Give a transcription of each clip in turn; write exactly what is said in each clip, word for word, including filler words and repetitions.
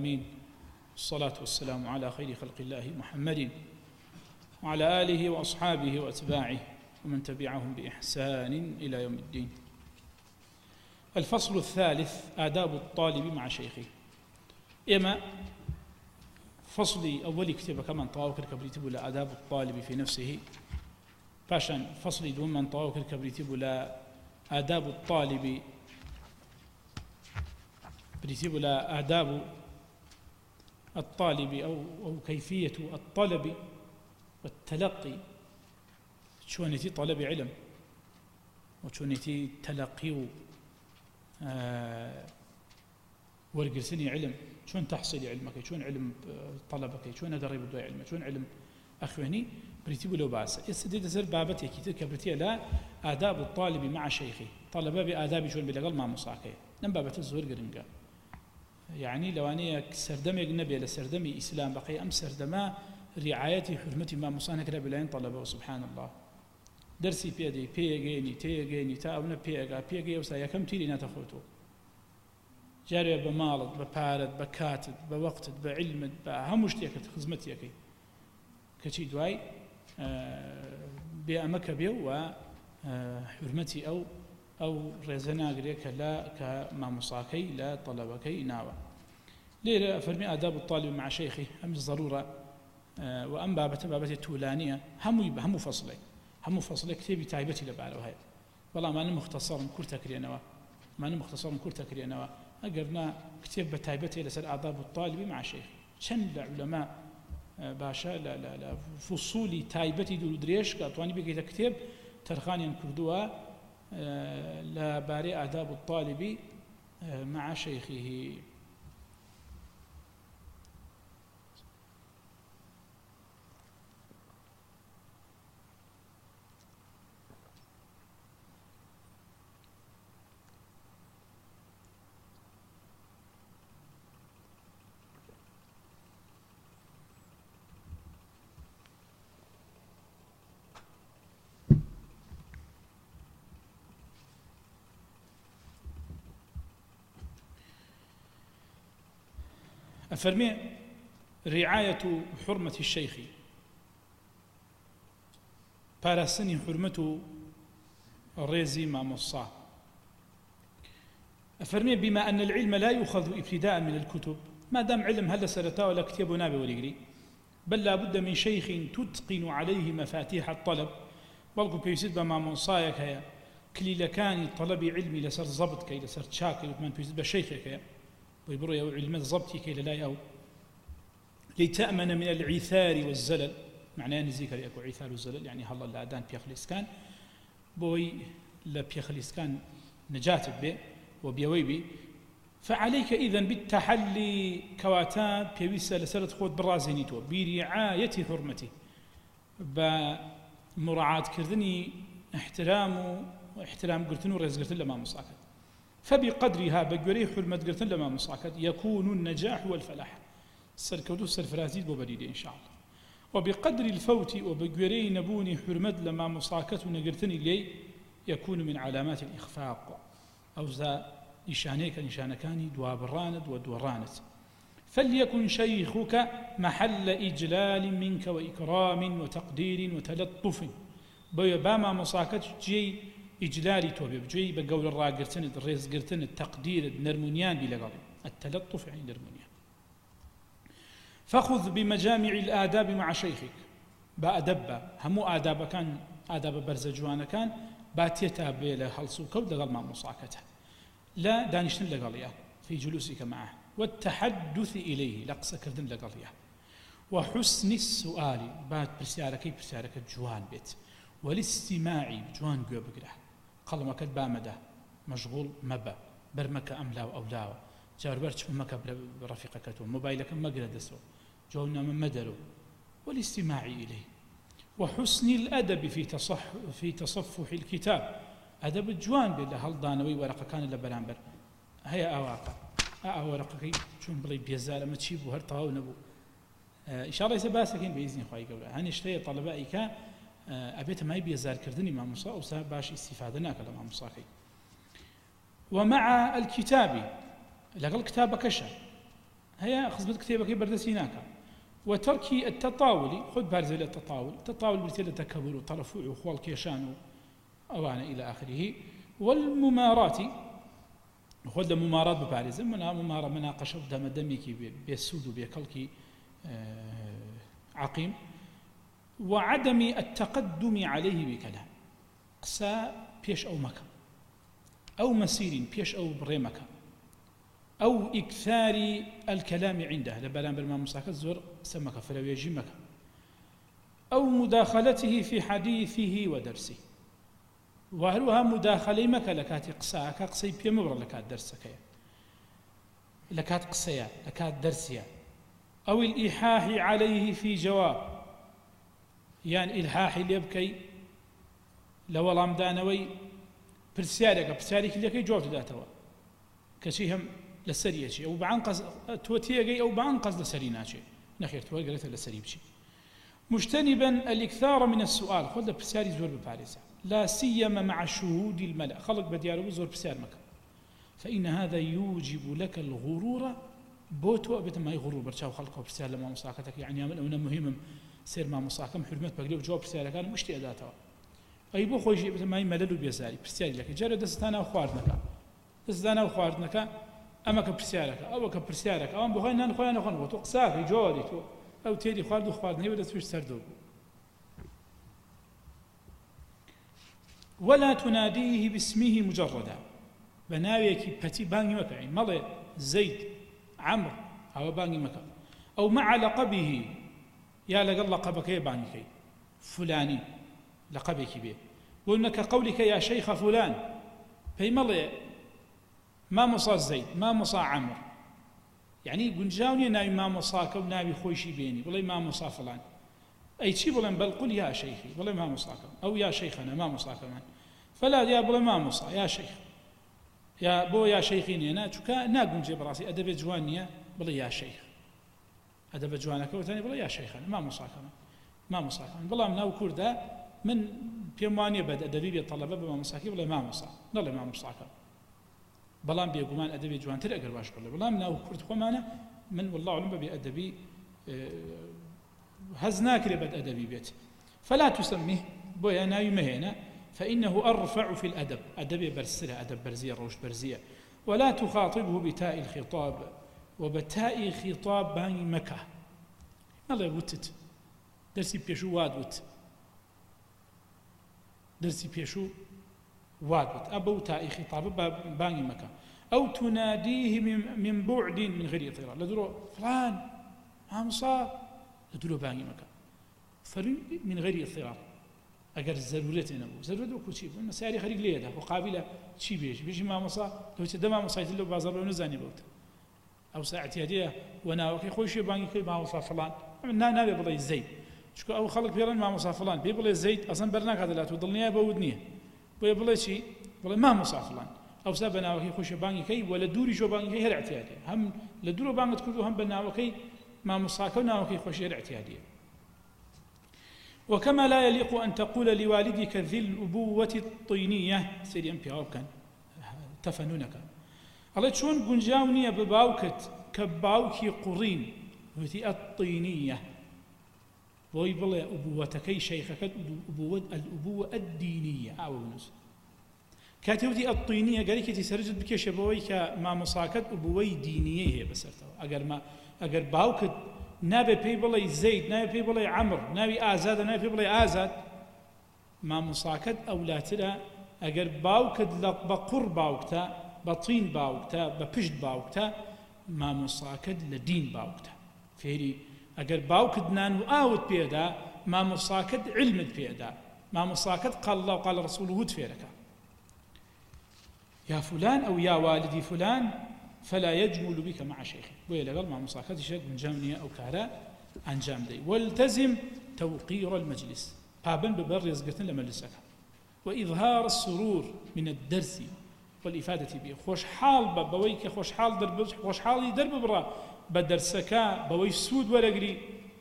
العالمين، والصلاة والسلام على خير خلق الله محمد وعلى آله وأصحابه وأتباعه ومن تبعهم بإحسان إلى يوم الدين. الفصل الثالث: آداب الطالب مع شيخه. إما فصلي أول كتاب كمان طاوكر كبريتب لا آداب الطالب في نفسه، باشان فصلي دون من طاوكر كبريتب لا آداب الطالب بريتب لا آداب الطالب أو أو كيفية الطلب والتلقي، شونتي طلب علم وشونتي تلقي آه ورقرسني علم، شون تحصل علمك، شون علم طلبك، شون أدرب بدو علمك، شون علم أخواني بريتب له باس. يستدل سر بابتي كتير كبرتي لا آداب الطالب مع شيخه، طلبه بآداب شون بلغل مع مصاكي نم بابت الزور قرنقا. يعني لو أنا سردمي النبي على سردمي إسلام بقي أم سردما رعايتي حرمتي ما مصانة كلا بلاين طلبه سبحان الله. درسي بيدي بيجيني تيجيني تاونا بيجا بيجي وسايا كم تيري ناتخوتو جاري بمالد ببارد بكاتد بوقت بعلم بهمشتيك خدمتيك كشي دواي بأمك بيو وحرمتي أو أو رزنا غريك لا كما مصاكي لا طلبكي ناوى. ليه فرمي آداب الطالب مع شيخه هم الضرورة وأم بابة بابة التولانية هم هم فصلي هم فصلي كتابي تايبتي لبعله هاي والله ما أنا مختصر كرتا كرينوا ما أنا مختصر كرتا كرينوا أقرنا كتاب بتايبتي لسر آداب الطالب مع شيخ شن العلماء باشا لا لا لا فصولي تايبتي دول دريش قطواني بقيت كتاب ترخاني كردوا لا باري آداب الطالب مع شيخه. أفرمي رعاية حرمة الشيخ، بارسني حرمته الريزي مع مصا. أفرمي بما أن العلم لا يؤخذ ابتداء من الكتب، ما دام علم هل سرتا ولا كتاب نابي وليقري، بل لا بد من شيخ تتقن عليه مفاتيح الطلب. بلقوا بيسد مع مصايك هيا كلي لكان طلب علمي لسر ضبط كي لسر شاكل ومن بيسد بشيخك هيا ويبروا يو علم الضبط كي لا يو لتأمن من العثار والزلل. معناه نزيك يكو عثار والزلل يعني هلا الأذان بيخليسكان بوي لا بيخليسكان نجاتب به وبيويبي. فعليك إذن بالتحلي كواتاب بيويسا لسرت خود برازينيتو برعاية حرمته، بمراعاة كردني احترامه واحترام قرتنو رئيس قرتن لما مصاكد. فبقدرها بقري حرمة قرتن لما مصاكد يكون النجاح والفلاح سركودو سرفرازيد بوبريدي إن شاء الله. وبقدر الفوت وبقري نبوني حرمة لما مصاكد ونقرتني لي يكون من علامات الإخفاق أو ذا نشانيك نشانكاني دوابراند ودوراند. فليكن شيخك محل إجلال منك وإكرام وتقدير وتلطف. بما مصاكد جي إجلالي توبي بجي بقول الراء قرتن الرئيس قرتن التقدير النرمونيان بلغري التلطف يعني نرمونيان. فخذ بمجامع الآداب مع شيخك بأدب همو آداب كان آداب برزجوان كان باتيتا بيلا خلصو كود لغل مع مصاكته لا دانشتن لغليا في جلوسك معه والتحدث إليه لقصة كردن لغليا وحسن السؤال بات برسيارك برسيارك جوان بيت والاستماع جوان قوي بقرأ قال ما كد بامده مشغول مبا برمك أملا أولا جار برش مك برفيقك تو موبايلك ما قردسو جونا من مدرو والاستماع إليه وحسن الأدب في تصح في تصفح الكتاب أدب الجوان بالله هل دانوي ورقة كان إلا برامبر هيا أواقع أه ورقة شون بلي بيزال ما تشيبو هرطاو نبو آه إن شاء الله يسباسكين بإذن خواهي قولا هني اشتري طلبائك آه أبيت ما يبيزال كردني مع مصا وسا باش استفادة ناكل مع مصاكي. ومع الكتاب لقل كتابك شا هي خزمت كتابك بردسي ناكا وترك التطاول خذ بارزة التطاول التطاول برتيلة تكبر وطرفوع وخوال كيشان أوانا إلى آخره والممارات خذ ممارات ببارزة منا ممارة مناقشة قدام دمك بيسود وبيكلك عقيم وعدم التقدم عليه بكلام قسا بيش أو مكة أو مسير بيش أو بريمكة أو إكثار الكلام عنده لبلان بالما مساكت زور سمك فلويجي مكة أو مداخلته في حديثه ودرسه وهلوها مداخلة مكة لكات قساك قسي بيمبر لكات درسك لكات قسيا لكات درسيا أو الإيحاح عليه في جواب يعني إلحاحي ليبكي لو رمضانوي برسالك برسالك لكي جواب ذاتوا كشيهم لسرية أو بعنقص توتيجي أو بعنقص لسريناشي نخير توي قالت لسريبشي مجتنبا الإكثار من السؤال خذ برسالي زور بباريسا لا سيما مع شهود الملأ خلق بديار زور برسال مكة فإن هذا يوجب لك الغرور بوتو أبدا ما يغرور برشاو خلقه برسال لما مصاكتك يعني أنا مهم سير ما مصاكم حرمت بقلب جواب برسالك كان مشتي أداتها أي بو خوشي أبدا ما يمللوا بيسالي برسالي لك جرى دستانا وخواردنك دستانا وخواردنك أما كبرسالك أو كبرسالك أو بخوينا نخوينا نخوينا وتقصاك جودي تو أو تيدي خوارد وخواردني ولا تفيش سردوب ولا تناديه باسمه مجردا بناويك بتي باني مكا مالي زيد عمرو أو باني مكا أو مع لقبه يا لقل لقبك يا باني كي فلاني لقبك به وإنك قولك يا شيخ فلان في مالي ما مصا زيد ما مصا عمرو يعني قنجاوني ناوي ما مصاك وناوي خويشي بيني والله ما مصا فلان أي شيء بلن بل قل يا شيخي والله ما مصاك أو يا شيخنا ما مصاك من فلا يا بلا ما مصا يا شيخ يا بو يا شيخيني أنا شكا ناقم جيب راسي أدب جوانية بلا يا شيخ أدب جوانك وثاني بلا يا شيخنا ما مصاك من ما مصاك من بلا مناو كوردا من بيمانية بد أدبي الطلبة بما مصاكي بلا ما مصا لا ما مصاك بلام بيقومان أدبي جوان ترى أقل واش بلا بلام ناو كورد خمانة من والله علم بأدبي هزناك لبد أدبي بيت فلا تسميه بويا ناوي مهينا فإنه أرفع في الأدب أدبي برسلة أدب برزية روش برزية ولا تخاطبه بتاء الخطاب وبتاء خطاب باني مكة ماذا وتت درسي بيشو وادوت درسي بيشو وادوت أبو تاء خطاب باني مكة أو تناديه من بعد من غير اضطرار لدرو فلان عمصا لدرو باني مكة فري من غير اضطرار أجر ضرورة نبو ضرورة وكشيء المسائل خارج ليها وقابلة شيء بيش بيش ما مصا لو تدمع مصايد اللي بازار ونزاني بوت أو ساعة هدية وأنا وكي خوشي باني كي ما مصا فلان نا نبي بضي زيد شكو أو خلق بيرن ما مصا فلان بيبلي زيد أصلا برناك هذا لا تضلني بودنيه بيبلي شيء بيبلي ما مصا فلان أو سبنا وكي خوشي باني كي ولا دوري شو باني كي هر اعتيادية هم لدورو باني تكردو هم بنا وكي ما مصا كنا وكي خوشي هر اعتيادية وكما لا يليق أن تقول لوالدك ذي الأبوة الطينية سيدي أم بياو كان تفنونك الله شون قنجاونية بباوكت كباوكي قرين وذي الطينية ويبلا أبوتكي شيخك الأبوة, الأبوة الدينية أو نس كاتبتي الطينية قال لك تسرجت بك شبويك ما مصاكت أبوي دينية هي بسرتها أجر ما أجر باوكت نابي بيبلي زيد نابي بيبلي عمر نابي آزاد نابي بيبلي آزاد ما مصاكد أو لا ترى أجر باوكد بقر باوكتا بطين باوكتا ببجد باوكتا ما مصاكد لدين باوكتا فيري أجر باوكد نانو آوت بيدا ما مصاكد علم بيدا ما مصاكد قال الله وقال رسوله تفيرك يا فلان أو يا والدي فلان فلا يجمل بك مع شيخ ويلا قال مع مصاكد شيخ من جامنية أو كهراء عن جامدي والتزم توقير المجلس قابل ببر يزقتن لمجلسك وإظهار السرور من الدرس والإفادة به خوش حال بويك خوش حال درب خوش حالي درب برا بدرسك بوي سود ولا قري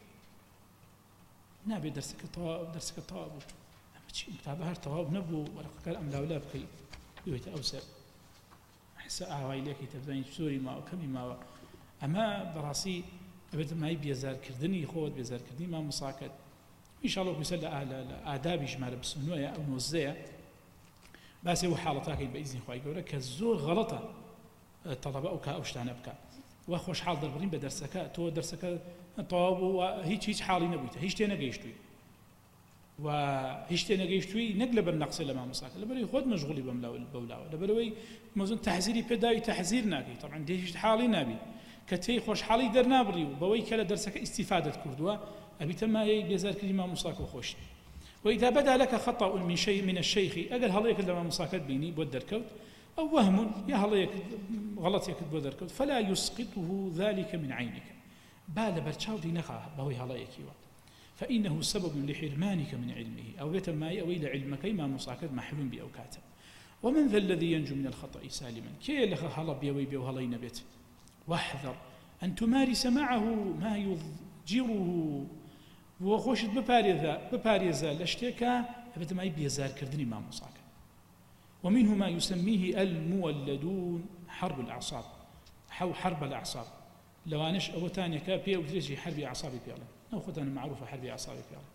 نبي درسك طاب درسك طاب متابعة طاب نبو ولا قال أم لا ولا بكي يويت أوسع حس أهواي لك تبدأين سوري ما وكمي ما ئەمە بەڕاستی ئەبێت مای بێزارکردنی خۆت بێزارکردنی مامۆساکەت ئینشاڵڵا کوسە لە ئادابی ژمارە بسنوەیە ئەو نۆزدەیە باسی و حاڵەتاکەین بە ئیزنی خوای گەورە کە زۆر غەڵەتە تەڵەبە ئەو کا ئەو شتانە بکات وا خۆشحاڵ دەربڕین بە دەرسەکە تۆ دەرسەکە تەواو بوو هیچ هیچ حاڵی نەبوویتە هیچ شتێ نەگەیشتووی و هیچ شتێ نەگەیشتووی نەک لەبەر نەقسەی لە مامۆساکە لەبەرەوەی خۆت مەشغوڵی بەم بەولاوە لەبەرەوەی مەزون تەحزیری پێداوی تەحزیر ناکەی طبعا دێ هیچ حاڵی نابی کە تێی خۆشحاڵی دەرنابڕی و بەوەی کە لە دەرسەکە ئیستیفادەت کردووە ئەبیتە مایەی بێزارکردنی مامۆساکە و خۆشی وإذا بدا لك خطأ من شيء من الشيخ أجل هليك لما مساكت بيني بودركوت أو وهم يا هليك غلط يكد بودركوت فلا يسقطه ذلك من عينك بال برشاو دي نخا بهوي هليك فإنه سبب لحرمانك من علمه أو يتماي أو إلى علمك ما مساكت محلوم بأوكاته ومن ذا الذي ينجو من الخطأ سالما كي لخ هلا بيوي بيو هلي نبت واحذر أن تمارس معه ما يضجره وخۆشت بپارێزە بپارێزە لە شتێکە ئەبێتە مای بێزارکردنی مامۆساکە ومنه ما يسميه المولدون حرب الأعصاب أو حرب الأعصاب لوانش أو تانيكا بي وتريجي حرب أعصاب بيالا أو خدنا معروفة حرب أعصاب بيالا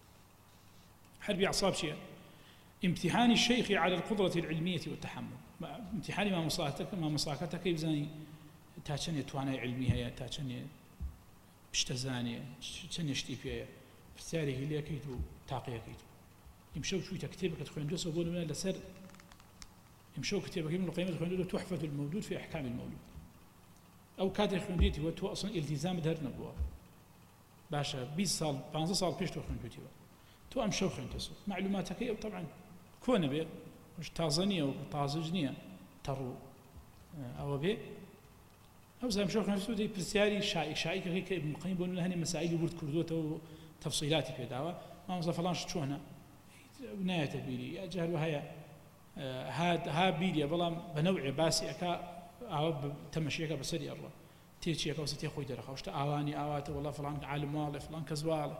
حرب أعصاب شيء امتحان الشيخ على القدرة العلمية والتحمل امتحان ما مصاكتك ما مصاكتك يبزاني تاچني توانای علمی هەیە تا چەندێ پشتەزانێ چەندێ شتی پێیە پرسیارێکی لێکەیت و تاقیەکەیت ئیمشەو چوویتە کتێبەکەت خوێندووە بۆ نمونە لەسەر ئیمشەو کتێبەکەی ابن القیم خوێندووە تحفة المولود في أحكام المولود ئەو کاتێک خوێندیتەوە تۆ ئەسڵەن ئیلتیزامت هەر نەبووە باشە بیست ساڵ پانزە ساڵ پێش تۆ خوێندوویتەوە تۆ ئەمشەو خوێندتەوە معلوماتەکەی ئەو طبعا کۆنە بێ تازە نییە و تازەج نییە تەڕوو ئەوە بێ أو زي ما شوفنا في السوداء برسياري شائع شائع كذي كمقيم بقول له هني مسائل ورد كردوته وتفصيلات في دعوة ما مصر فلان شو هنا نهاية تبيلي أجهل وهي هاد ها بيلي بلام بنوع باسي أكا أو تمشيك بسري الله تيجي أكا وستي خوي درخا وشت أواني أوات والله فلان عالم والله فلان كزوال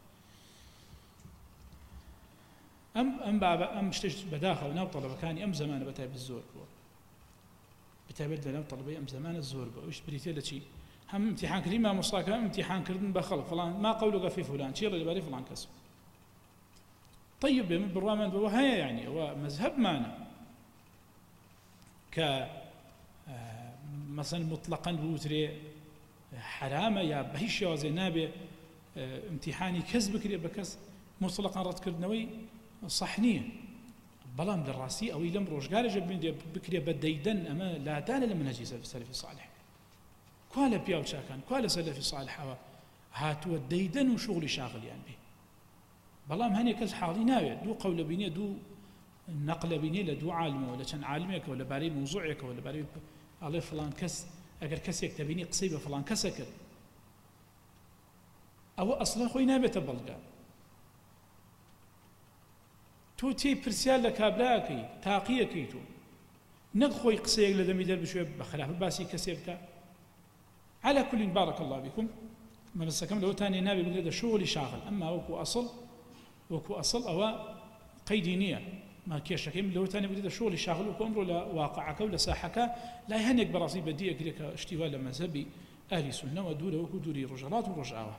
أم أم بابا أم اشتجت بداخل وناو طلبة كاني أم زمان بتاعي بالزور بتابد لنا طلبي أم زمان الزور وإيش بريتي لشي هم امتحان كريمة مصاكة امتحان كردن بخل فلان ما قولك في فلان شيء اللي بالي فلان كسب طيب بالرامن بوهاي يعني هو مذهب معنا ك مثلا مطلقا بوتري حرامة يا بهيش يا زينابي امتحاني كسب كري بكس مطلقا رد كردنوي صحنية بلام للراسي أو يلم روجار جبين بكري بديدن أما لا دال لمنهج سلف الصالح كوالا بياو شاكان كوالا سلف الصالح هاتوا الديدن وشغل شاغل يعني به بلام هني كز حالي ناوي دو قول بيني دو نقل بيني لدو عالم ولا كان عالمك ولا باري موضوعك ولا باري على فلان كس أجر كس يكتبيني قصيبة فلان كسكر أو أصلا خوي نابي تبلغا تو تي برسيال لكابلاكي تاقيكي تو نقخوي قصيق لدمي در بشوية بخلاف باسي كسيبك على كل بارك الله بكم ما مسكم لو تاني نابي بقدر شغلي شاغل أما وكو أصل وكو أصل أو قيدينية ما كيشكيم لو تاني بقدر شغلي شاغل وكو أمره لواقعك ولا ساحك لا يهنك براسي بديك لك اشتوال مذهبي أهل سنة ودولة وكو دوري رجلات ورجعوها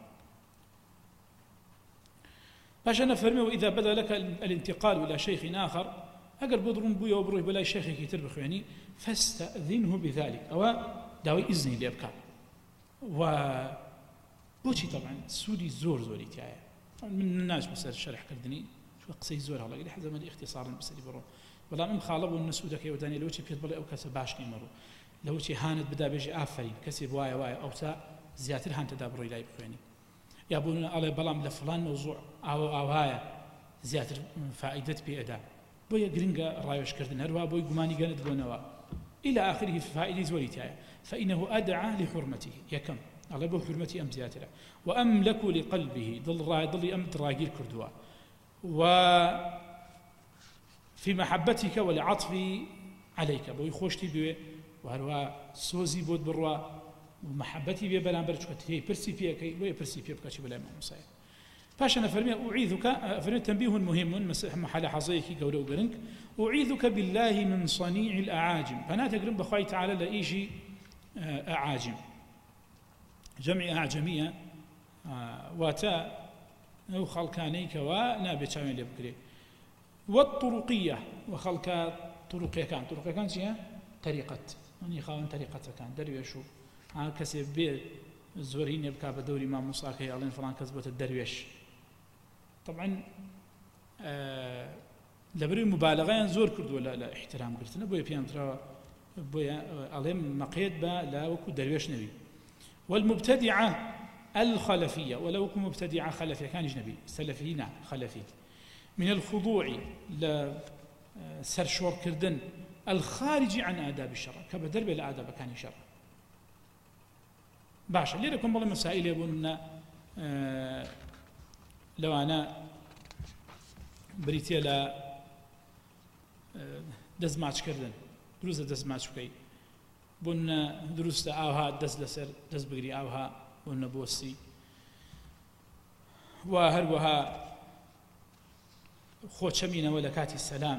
باش أنا فرمي وإذا بدا لك الانتقال إلى شيخ آخر أقل بضرم بويا وبروي بلاي شيخ يتربخ يعني فاستأذنه بذلك أو داوي إذني ليبكى و بوشي طبعا سوري زور زوري تاعي من الناس بس الشرح كردني شو قصي زور هلا قال حزم الاختصار بس اللي برو والله من خالب والنسودة كي وداني لو شي بيت بلا أو كسب باش نمرو لو شي هاند بدا بيجي آفرين كسب واي واي أو تا زياتر هانت دابرو لا يبخوني يابون على بلام لفلان موضوع أو أو هاي زياتر فائدة بأداء بويا جرينجا رايوش كردن هروا بوي جماني جاند بونوا إلى آخره فائدة زوريتها فإنه أدعى لحرمته يكم على بو حرمتي أم زياتره وأملك لقلبه ضل راي ضل أم تراجيل كردوا وفي محبتك والعطف عليك بوي خوشتي بوي وهروا سوزي بود بروا ومحبتي بي بلان برشوت هي برسي فيها كي وهي برسي فيها بكاتي بلا ما مصايب فاش أنا فرمي أعيذك فرمي تنبيه مهم محل حظيك قولة وقرنك أعيذك بالله من صنيع الأعاجم فأنا تقرب بخواي تعالى لإيجي أعاجم جمعي أعجمية واتا أو خلقاني كوا نابي تشامل يبكري والطرقية وخلق طرقية كان طرقية كان شيء طريقة يعني خاون طريقة كان درويشو ها كسي بي زورين يبكى بدوري ما مصاكي ألين فلان كسبت الدرويش طبعا آه لبري مبالغة زور كردو لا لا احترام قلتنا بويا بيان ترى بويا ألين مقيد با لا وكو درويش نبي والمبتدعة الخلفية ولو كن مبتدعة خلفية كان أجنبي سلفيين خلفي من الخضوع لسرشور كردن الخارج عن آداب الشرع كبدر بلا آداب كان شرع باشا ليه لكم والله مسائل يقولون آه لو أنا بريتيا لا آه دزماتش كردن دروس دزماتش بكي بون دروس آوها دز لسر دز بقري آوها بون بوسي وهروها خوشمين ولا كاتي السلام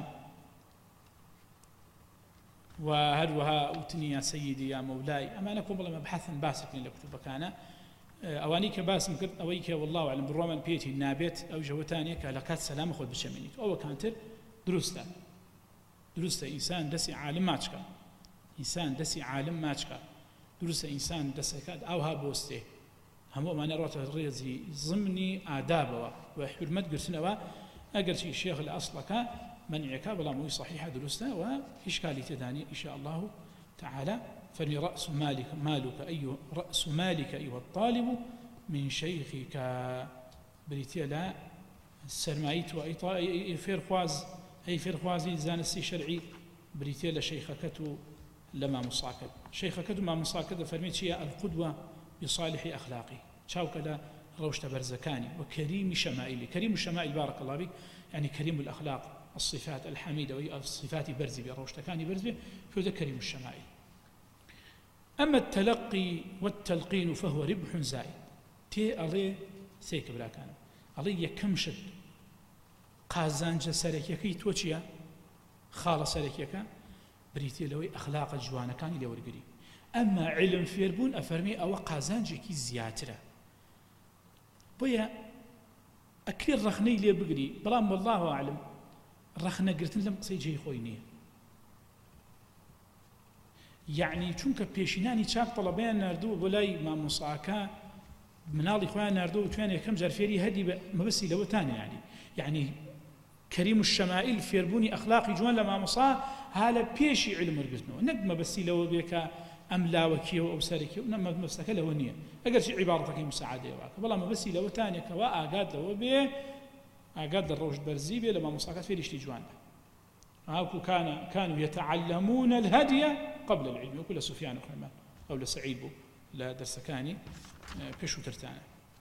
وهروها وتني يا سيدي يا مولاي أما أنا كم والله مبحثا باسك اللي كتب كان أوانيك باس مكر أويك والله أعلم بالرومان بيتي النابت أو جوتاني كلاكات سلام أخذ بشمينك أو كانتر دروستا دروستا إنسان دسي عالم ماتشكا إنسان دسي عالم ماتشكا دروستا إنسان دسي كاد أو ها بوستي هم ما نروت الريزي ضمني آدابه وحرمت قرسنا أجر شيء الشيخ الأصل منعك بلا مو صحيحة دروسنا وإشكالي تداني إن شاء الله تعالى فني رأس مالك مالك أي رأس مالك أيها الطالب من شيخك بريتيا لا السرمايت وأي فيرخواز أي فيرخوازي زان السي شرعي بريتيا لشيخكته لما مصاكد شيخكته ما مصاكد فرميت شيء القدوة بصالح أخلاقي شاوك لا روشت برزكاني وكريم شمائلي كريم الشمائل بارك الله بك يعني كريم الأخلاق الصفات الحميدة والصفات برزي بروشتكاني برزي فهذا كريم الشمائل أما التلقي والتلقين فهو ربح زائد تي ألي سيك بلا كان ألي يكمشد قازانج سركيكي توچيا خالص سركيكا بريتي لوي أخلاق الجوانا كان لي ورقري أما علم فيربون أفرمي أو قازانجكي زياترة بويا أكيد رخني لي بقري بلام والله أعلم رخنا قلت لهم سيجي خويني يعني چونك بيشيناني چاك طلبين ناردو بولاي ما مصاكا منالي خوان ناردو وتوان يكم جرفيري هدي ما بس لو تاني يعني يعني كريم الشمائل فيربوني أخلاقي جوان لما مصا هذا بيشي علم رقتنو نك ما بس لو بيك أملا وكيو أو ساركيو نما مسك له نية أقل شيء عبارتك مساعدة واك والله ما بس لو تاني كوا أقاد له بيه أقاد الروج برزيبي لما مصاكات في رشتي جوان هاكو كان كانوا يتعلمون الهدي قبل العلم وكل سفيان وخيمان أو لسعيد بو لا درسكاني بيشو ترتانا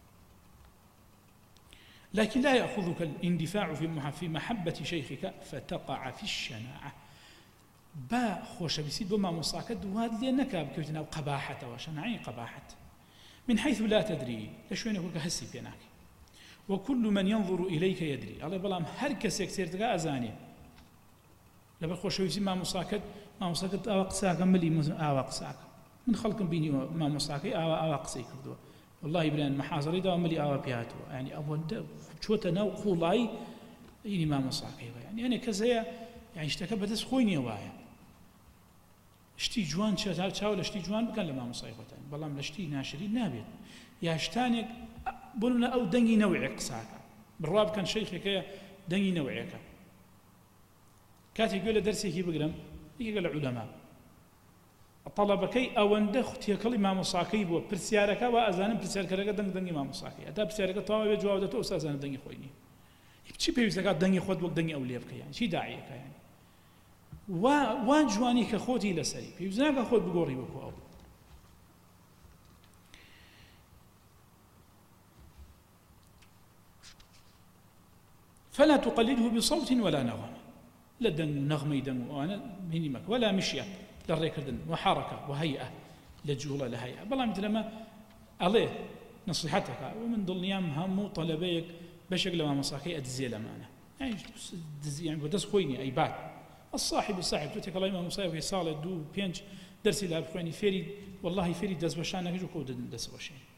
لكن لا يأخذك الاندفاع في محبة شيخك فتقع في الشناعة با خوش بيسيد بما مصاكد وهذا لأنك بكوتنا قباحة وشناعي قباحة من حيث لا تدري لشوين يقول هسي بيناك وكل من ينظر إليك يدري الله بلام هركس يكسير تقا أزاني لبا خوش بيسيد ما مصاكد ما مصاكد أواقساك ملي أواقساك من خلق بيني ما مصاكي أواقسي كردوا والله بلان محاضري دا ملي أوا بياتو يعني أبوان شوتا نو قولاي إني ما مصاكي يعني أنا كزايا يعني اشتكى بدس خويني وايا شتي جوان شاو شاو لشتي جوان بكن لما مصايبتان بلام لشتي ناشري نابيت يا شتانك بقولنا أو دنجي نوعك ساكا بالرواب كان شيخك دنجي نوعك كاتي يقول درسي كي بقرم يقول العلماء الطلبة كي أوند اختي كل ما مصاكي بو برسيارك وأزان برسيارك لك دنج دنجي ما مصاكي أتا برسيارك طاوة بجوابته أستاذان دنجي خويني شي بيوزك دنجي خود وقت دنجي أوليبك يعني شي داعيك يعني وان جواني كخوتي لسري بيوزناك خود بقوري بكو أو فلا تقلده بصوت ولا نغمة لا دن نغمي دن وانا مينيمك ولا مشية للريكردن وحركة وهيئة لجولة لهيئة بلا مثل ما عليه نصيحتك ومن ضمن ايام هم طلبيك بشكل ما مصاكي ادزي لمانه يعني يعني بدس خويني اي بعد الصاحب الصاحب توتك الله امام مصايب صالة دو بينج درسي لها بخويني فيري والله فيري دز بشانك جو كود دز بشين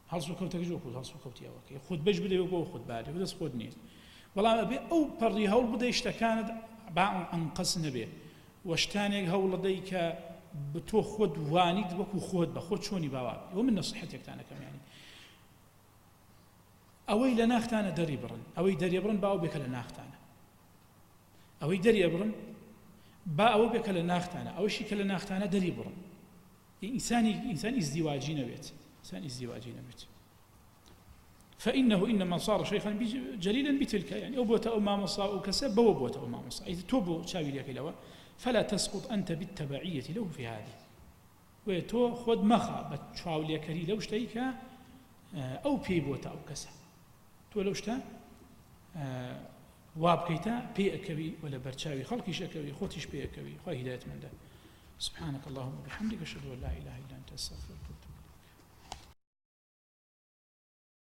هەڵسو کەوتەکەش وەکو هەڵسو کەوتی ئەوەکەی خود بەش بدەوێت بۆ خود بارێ دەست خۆت نییە بەڵام ئەبێ ئەو پەڕی هەوڵ بدەی شتەکانت با ئەنقەس نەبێ وە شتانێک هەوڵ دەی کە تۆ خۆت وانیت وەکو خۆت بە خۆت چۆنی باوا ئەوە من نەسیحەتێکتانەکەم یانی ئەوەی لە ناختانە دەری بڕن ئەوەی دەری بڕن با ئەو بێکە لە ناختانە ئەوەی دەری ئەبڕن با ئەوە بێکە لە ناختانە ئەوەشی کە لە ناختانە دەری بڕن ئینسانی ئینسان ئیزدیواجی نەبێت إنسان ازدواجي نبت فإنه إنما صار شيخا جليلا بتلك يعني أو بوت أو ما مصا أو كسب بو بوت أو ما مصا إذا توبوا شاوي لك لوا فلا تسقط أنت بالتبعية له في هذه ويتو خد مخا بتشاوي لك لو اشتيك أو بي بوت أو كسب تو لو اشتا واب كيتا بي أكبي ولا برشاوي خلقي شكوي خوتيش بي أكبي خواهي هداية من ده سبحانك اللهم وبحمدك أشهد أن لا إله إلا أنت أستغفرك